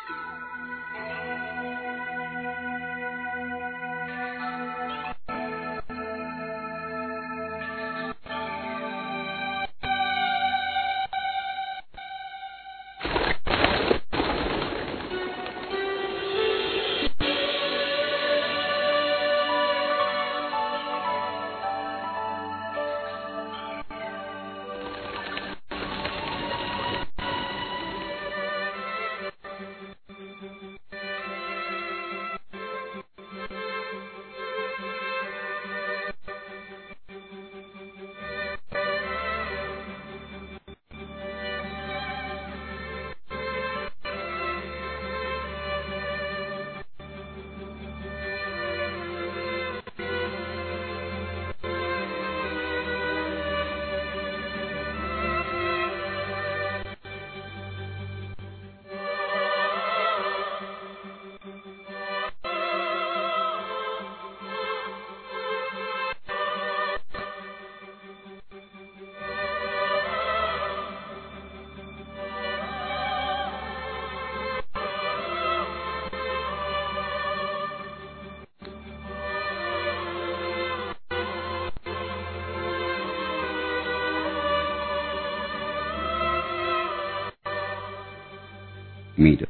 میدانم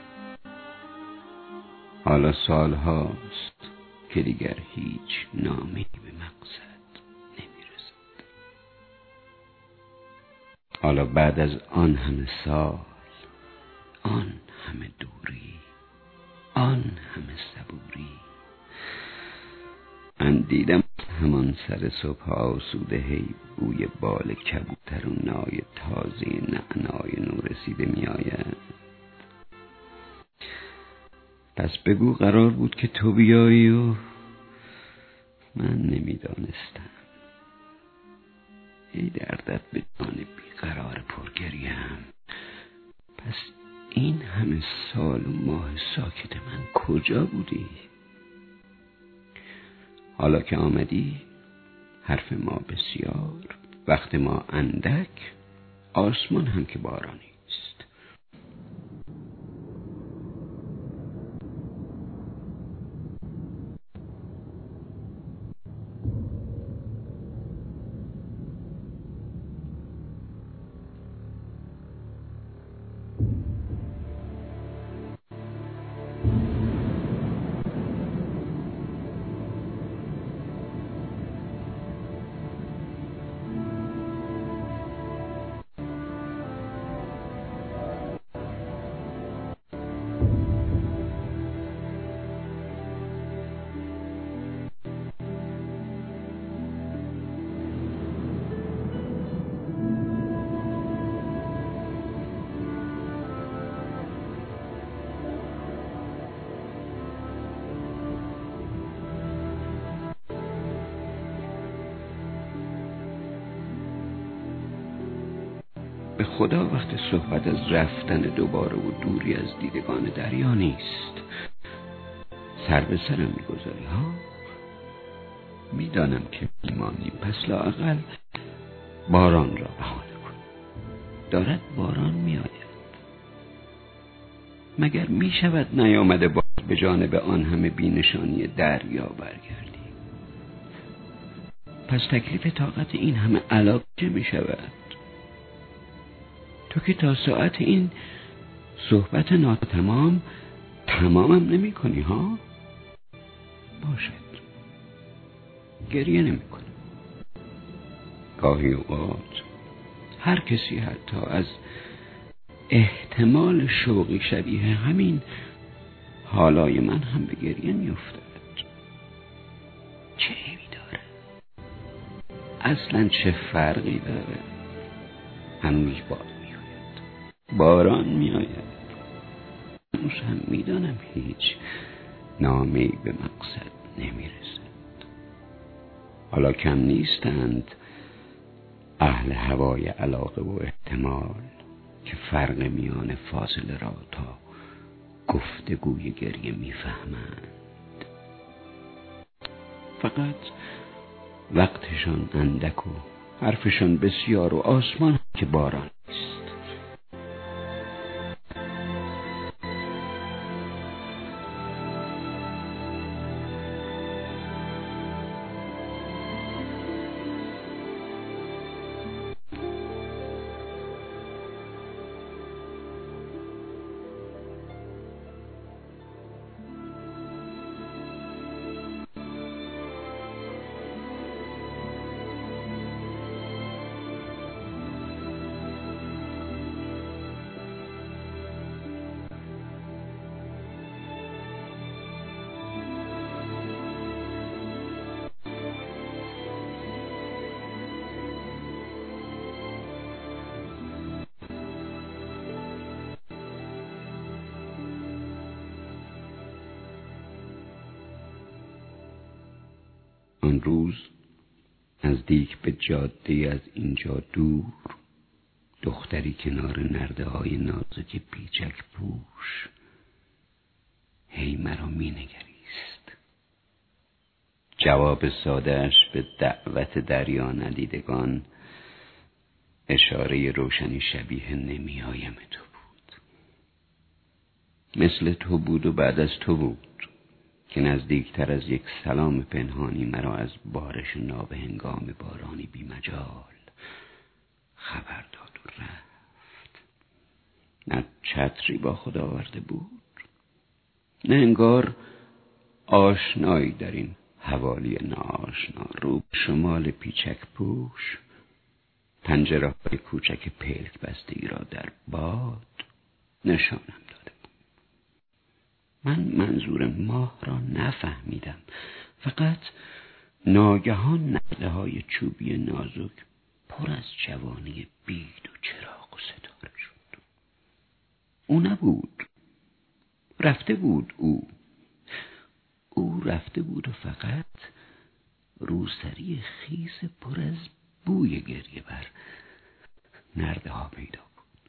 حالا سال هاست که دیگر هیچ نامی به مقصد نمیرسد. حالا بعد از آن همه سال، آن همه دوری، آن همه صبوری، من دیدم همان سر صبح آسوده هی بوی بال کبوتر و نای تازه نعنای نورسیده می آید. پس بگو قرار بود که تو بیایی و من نمیدانستم. ای دردت به جان بیقرار پرگریم. پس این همه سال و ماه ساکت من کجا بودی؟ حالا که آمدی حرف ما بسیار، وقت ما اندک، آسمان هم که بارانی است. به خدا وقت صحبت از رفتن دوباره و دوری از دیدگان دریا نیست. سر به سرم میگذاری ها. میدانم که میمانیم، پس لااقل باران را بهانه کن. دارد باران میآید. مگر میشود نیامده باز به جانب آن همه بینشانی دریا برگردی؟ پس تکلیف طاقت این همه علاقه چه میشود؟ تو که تا ساعت این صحبت ناتمام تمامم نمی کنی ها؟ باشد، گریه نمی کنم. گاهی اوقات هر کسی حتی از احتمال شوقی شبیه همین حالای من هم به گریه می افتد. چه عیبی داره؟ اصلا چه فرقی داره؟ هنوز باران می آید. هنوز هم می دانم هیچ نامه‌ای به مقصد نمی رسد. حالا کم نیستند اهل هوای علاقه و احتمال که فرق میان فاصله را تا گفتگوی گریه می فهمند. فقط وقتشان اندک و حرفشان بسیار و آسمان که باران است. آن روز نزدیک به جاده از اینجا دور، دختری کنار نرده های نازک پیچک پوش هی مرا می نگریست. جواب ساده‌اش به دعوت دریا ندیدگان اشاره روشنی شبیه نمیایم تو بود. مثل تو بود و بعد از تو بود که نزدیکتر از یک سلام پنهانی مرا از بارش نابهنگام بارانی بی مجال خبر داد و رفت. نه چتری با خود آورده بود، نه انگار آشنایی در این حوالی ناآشنا. رو به شمال پیچک پوش، پنجره های کوچک پلک بستگی را در باد نشانم داده بود. من منظور ماه را نفهمیدم، فقط ناگهان نرده های چوبی نازک پر از جوانی بید و چراغ و ستاره شد. او نبود، رفته بود. او رفته بود و فقط روسری خیس پر از بوی گریه بر نرده ها پیدا بود.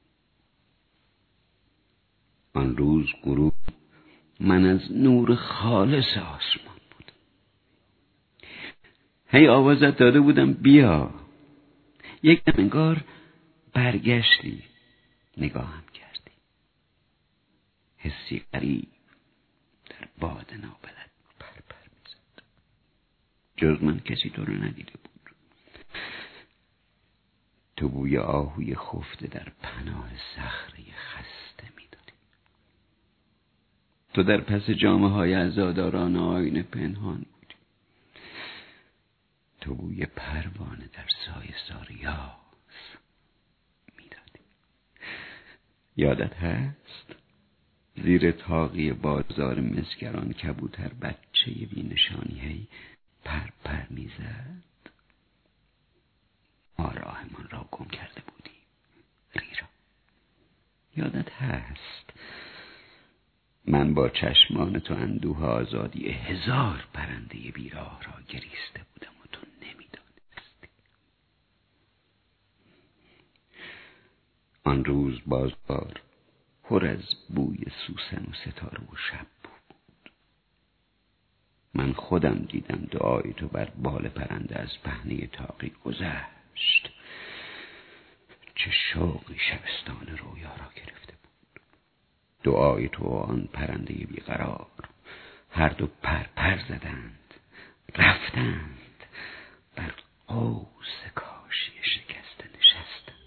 آن روز غروب من از نور خالص آسمان بود. هی آوازت داده بودم بیا. یک دم انگار برگشتی، نگاهم کردی. حسی غریب در باد نابلد پر پر می‌زد. جز من کسی تو رو ندیده بود. تو بوی آهوی خفته در پناه صخره خسته می‌دادی. تو در پس جامه های عزاداران آینه پنهان بودی. تو بوی پروانه در سایه ساریاس می‌دادی. یادت هست؟ زیر طاقی بازار مسگران کبوتر بچه بی‌نشانی هی پر پر می‌زد. ما راهمان را گم کرده بودیم. ریرا، یادت هست؟ من با چشمان تو اندوه آزادی 1000 پرنده بیراه را گریسته بودم و تو نمی‌دانستی. آن روز بازار پر از بوی سوسن و ستاره و شب بود. من خودم دیدم دعای تو بر بال پرنده از پهنه طاقی گذشت. چه شوقی شبستان رویا را گرفته بود. دعای تو و آن پرنده بیقرار هر دو پر پر زدند، رفتند، بر قوس کاشی شکسته نشستند.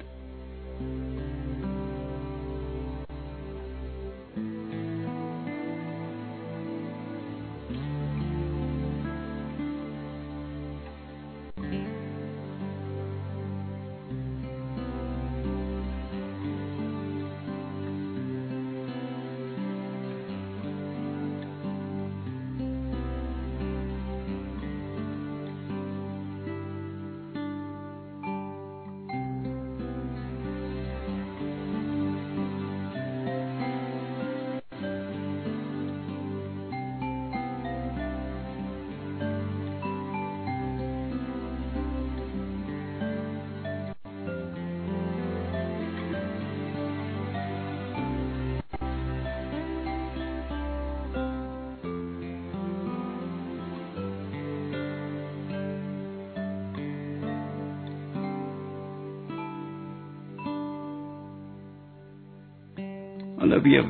حالا بیا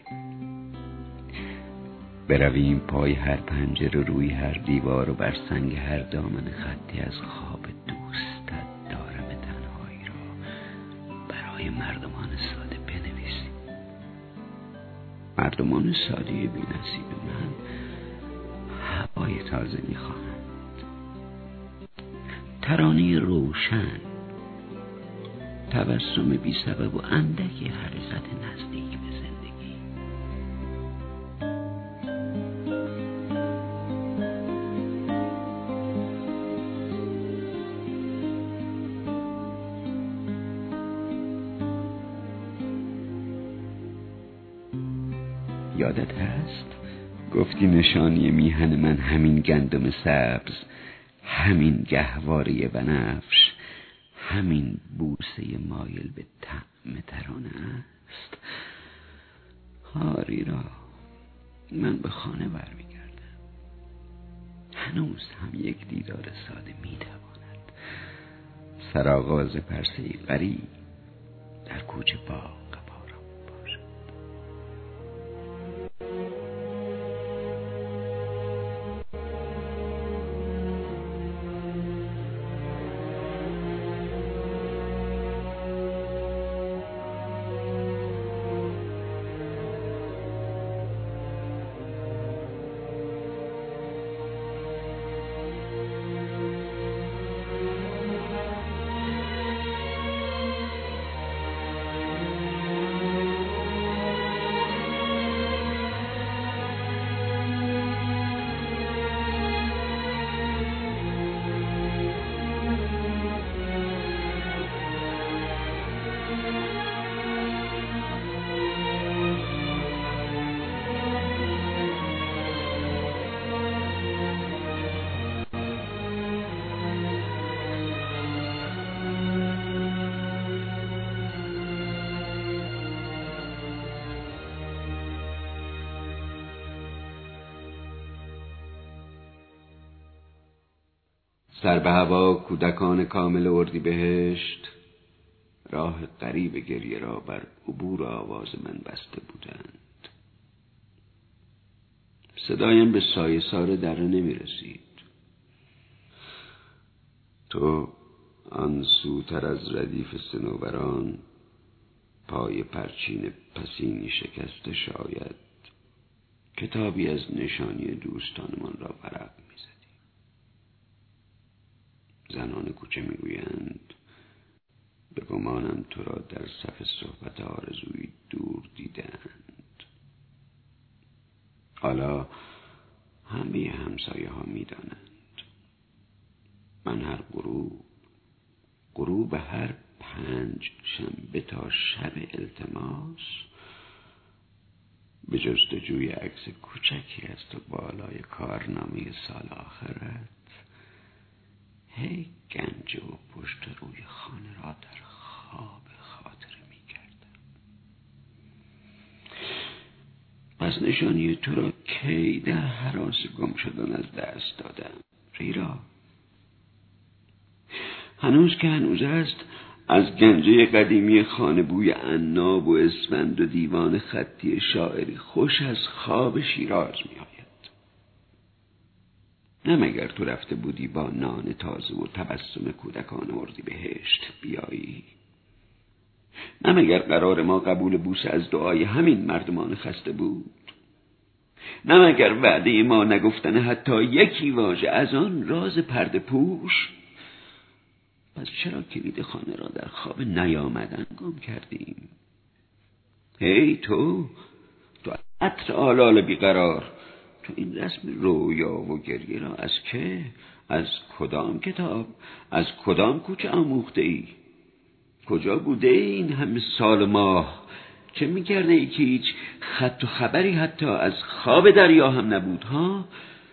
برویم پای هر پنجره، روی هر دیوار و بر سنگ هر دامن خطی از خواب دوستت دارم تنهایی را برای مردمان ساده بنویسیم. مردمان ساده بی نصیب من هوای تازه میخواهند، ترانه روشن، تبسم بی سبب و اندکی حقیقت نزدیک به زندگی. یادت هست گفتی نشانی میهن من همین گندم سبز، همین گهواره بنفش، همین بوسه مایل به طعم ترانه است. آریرا، من به خانه برمیگردم. هنوز هم یک دیدار ساده میتواند سرآغاز پرسه غریب در کوچه باغ بارم باشد. سر به هوا کودکان کامل اردیبهشت راه غریب گریه را بر عبور آواز من بسته بودند. صدایم به سایه سار دره نمی رسید. تو آن سوتر از ردیف صنوبران، پای پرچین پسینی شکسته شاید کتابی از نشانی دوستانمان را ورق می زدی. زنان کوچه می گویند به گمانم تو را در صف صحبت آرزویی دور دیدند. حالا همه همسایه ها می دانند. من هر غروب هر 5 شنبه تا شب التماس به جستجوی عکس کوچکی از تو بالای کارنامه سال آخرت هی گنج و پشت روی خانه را در خواب خاطره می کردم. پس نشانی تو را کی در هراس گم شدن از دست دادم؟ ریرا، هنوز که هنوز است از گنجه قدیمی خانه بوی عناب و اسفند و دیوان خطی شاعری خوش از خواب شیراز می آید. نه مگر تو رفته بودی با نان تازه و تبسم کودکان اردیبهشت بیایی؟ نه مگر قرار ما قبول بوسه از دعای همین مردمان خسته بود؟ نه مگر وعده ما نگفتن حتی یکی واژه از آن راز پرده پوش؟ پس چرا کلید خانه را در خواب نیامدن گم کردیم؟ هی تو عطر آلال بیقرار، تو این رسم رویا و گریه را از که؟ از کدام کتاب؟ از کدام کوچه آموخته ای؟ کجا بوده این همه سال ماه؟ چه میکرده ای که هیچ خط و خبری حتی از خواب دریا هم نبود ها؟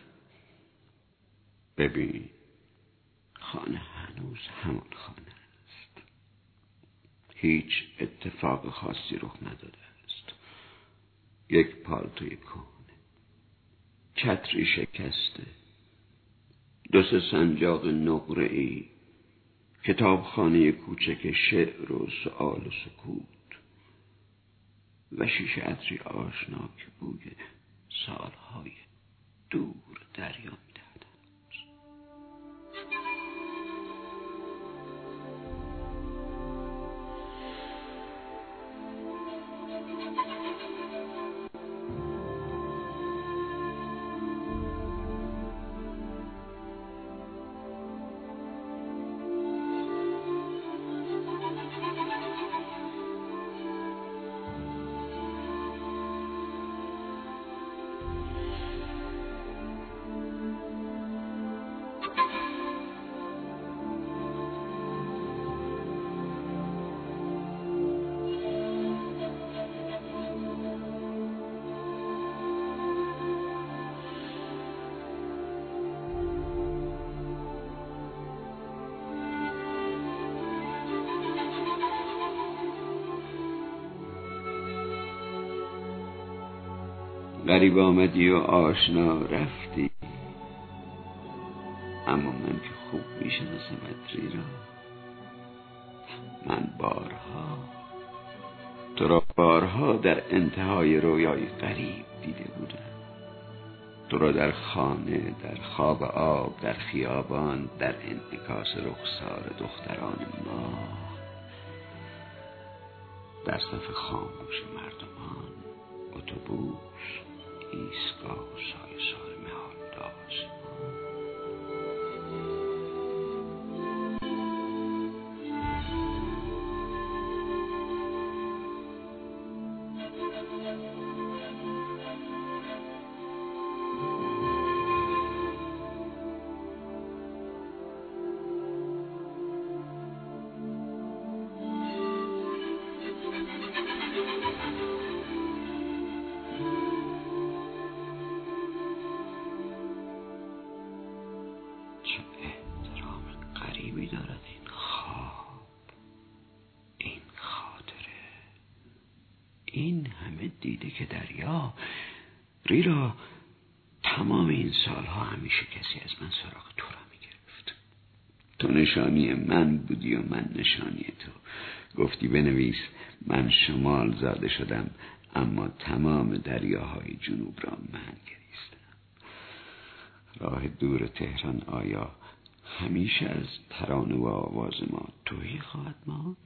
ببین، خانه هنوز همان خانه است. هیچ اتفاق خاصی رخ نداده است. یک پالتوی کهنه، چتری شکسته، 2 سنجاق نقره‌ای، کتابخانه کوچک شعر و سؤال و سکوت و شیشه عطری آشنا که بوی سالهای دور دریا می‌دهد. غریب آمدی و آشنا رفتی، اما من که خوب میشناسمت ریرا. من تو را بارها در انتهای رویای غریب دیده بودم. تو را در خانه، در خواب آب، در خیابان، در انعکاس رخسار دختران ما، در صف خاموش مردمان، اتوبوس، ایستگاه و سایه مهال داشت. چه احترام غریبی دارد این خواب، این خاطره، این همه دیده که دریا. ریرا، تمام این سالها همیشه کسی از من سراغ تو را میگرفت. تو نشانی من بودی و من نشانی تو. گفتی بنویس من شمال زاده شدم، اما تمام دریاهای جنوب را من گریستم. راه دور تهران آیا همیشه از ترانه و آواز ما تویی خواهد ماند؟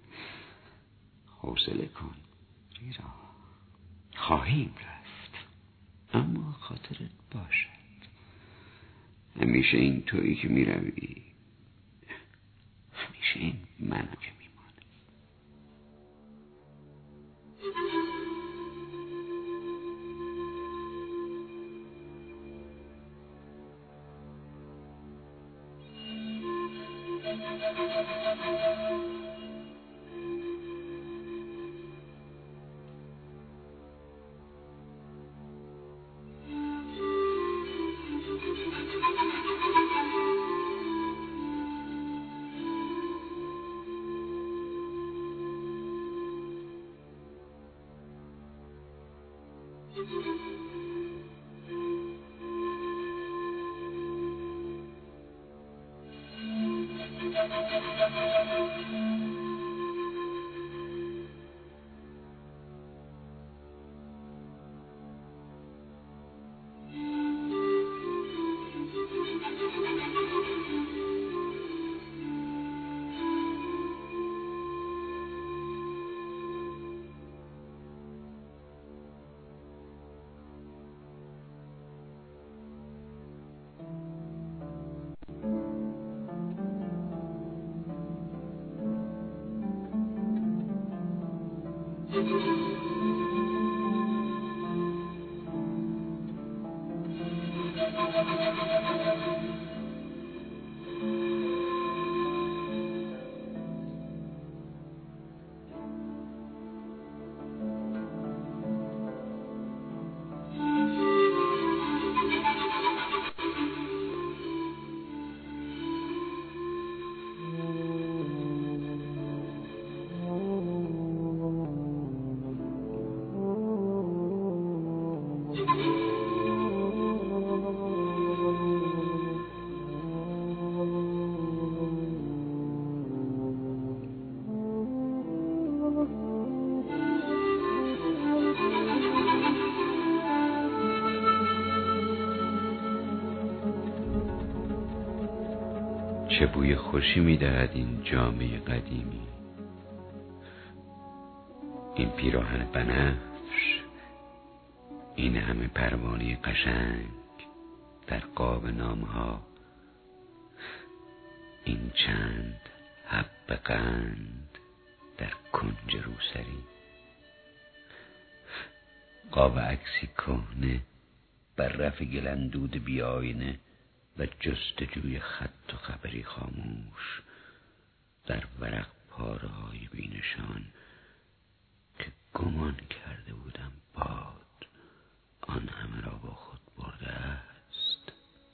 حوصله کن ریرا، خواهیم رفت، اما خاطرت باشد همیشه این تویی که میروی، همیشه این منم که میمانم. چه بوی خوشی میدهد این جامه قدیمی، این پیراهن بنفش، این همه پروانه قشنگ در قاب نامها، این چند حب قند در کنج روسری، قاب عکسی کهنه بر رف گلندود بی آینه و جستجوی خط و خبری خاموش در ورق پاره های بینشان که گمان کرده بودم باد آن همه را با خود برده است.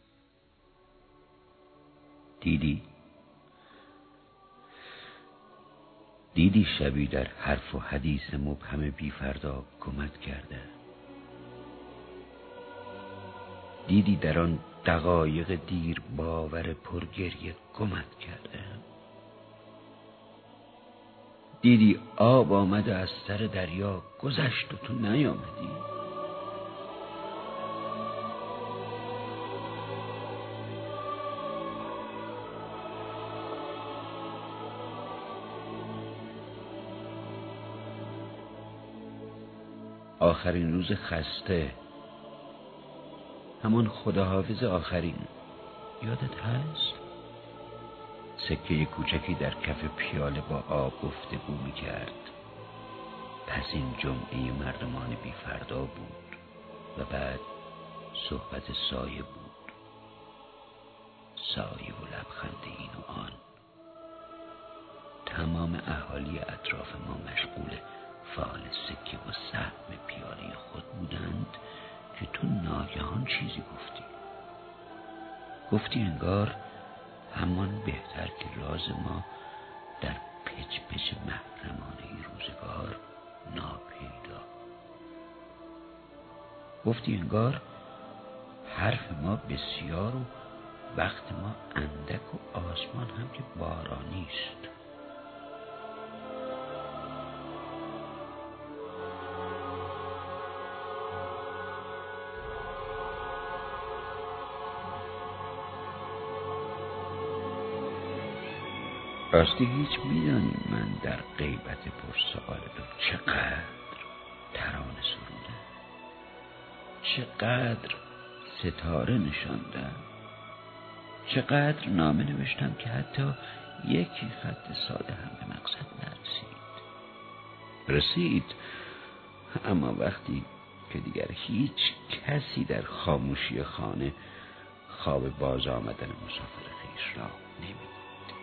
دیدی شبی در حرف و حدیث مبهم بی فردا گمت کرده. دیدی در آن دقایق دیر باور پرگریه گمت کرده. دیدی آب آمده از سر دریا گذشت و تو نیامدی. آخرین روز خسته، همان خداحافظ آخرین، یادت هست؟ سکه کوچکی در کف پیاله با آب گفتگو می‌کرد. پس این جمعه مردمان بی فردا بود و بعد صحبت سایه بود. سایه و لبخند این و آن. تمام اهالی اطراف ما مشغول فال سکه و سهم پیاله خود بودند که تو ناگهان چیزی گفتی انگار همان بهتر که راز ما در پچ پچ محرمانه روزگار ناپیدا. گفتی انگار حرف ما بسیار و وقت ما اندک و آسمان هم که بارانی است. راستی هیچ میدانی من در غیبت پرسؤال تو چقدر ترانه سرودم، چقدر ستاره نشاندم، چقدر نامه نوشتم که حتی یکی خط ساده هم به مقصد رسید، اما وقتی که دیگر هیچ کسی در خاموشی خانه خواب باز آمدن مسافر خویش را نمید.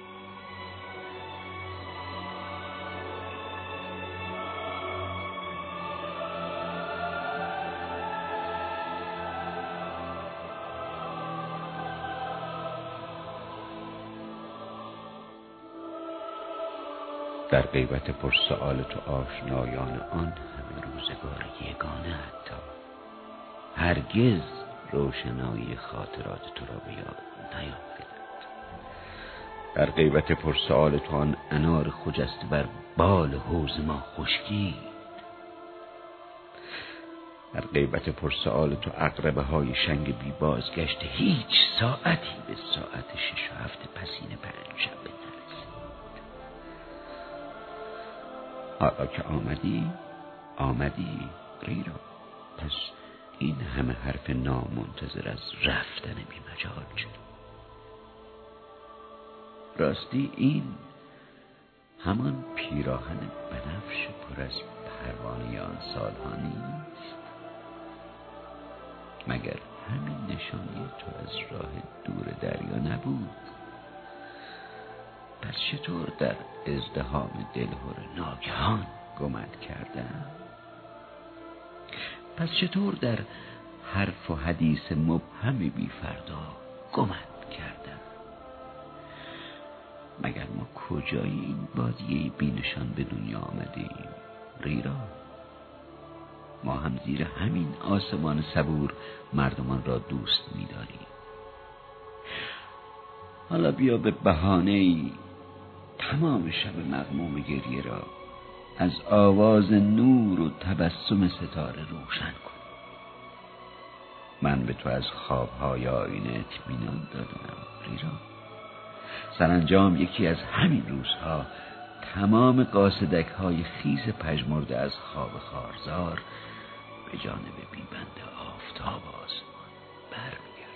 در غیبت پرسؤال تو آشنایان آن همه روزگار یگانه حتی هرگز روشنایی خاطرات تو را به یاد نیاوردند. در غیبت پرسؤال تو آن انار خجسته بر بال حوض ما خشکید. در غیبت پرسؤال تو عقربه های شنگ بی بازگشت هیچ ساعتی به ساعت 6 و 7 پسین 5 شب نرسید. حالا که آمدی ریرا، پس این همه حرف نامنتظر از رفتن بی مجال شد. راستی این همان پیراهن بنفش پر از پروانه آن سالها نیست؟ مگر همین نشانی تو از راه دور دریا نبود؟ پس چطور در ازدحام دلهره ناگهان گمت کردم؟ پس چطور در حرف و حدیث مبهم بی فردا گمت کردم؟ مگر ما کجای این بادیه بی نشان به دنیا آمدیم ریرا؟ ما هم زیر همین آسمان صبور مردمان را دوست می‌داریم. حالا بیا به بهانه‌ای تمام شب مغموم گریه را از آواز نور و تبسم ستاره روشن کن. من به تو از خوابهای آینه اطمینان دادم ریرا. سرانجام یکی از همین روزها تمام قاصدک‌های خیس پژمرده از خواب خارزار به جانب بیبند آفتاب آسمان برمی‌گردند.